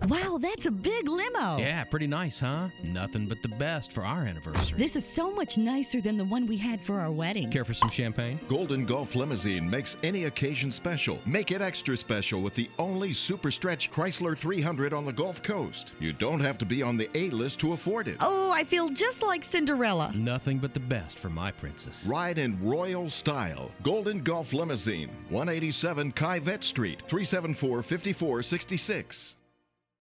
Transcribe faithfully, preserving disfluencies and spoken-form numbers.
Wow, that's a big limo. Yeah, pretty nice, huh? Nothing but the best for our anniversary. This is so much nicer than the one we had for our wedding. Care for some champagne? Golden Gulf Limousine makes any occasion special. Make it extra special with the only super stretch Chrysler three hundred on the Gulf Coast. You don't have to be on the A-list to afford it. Oh, I feel just like Cinderella. Nothing but the best for my princess. Ride in royal style. Golden Gulf Limousine, one eighty-seven Kyvette Street, three seven four, five four six six.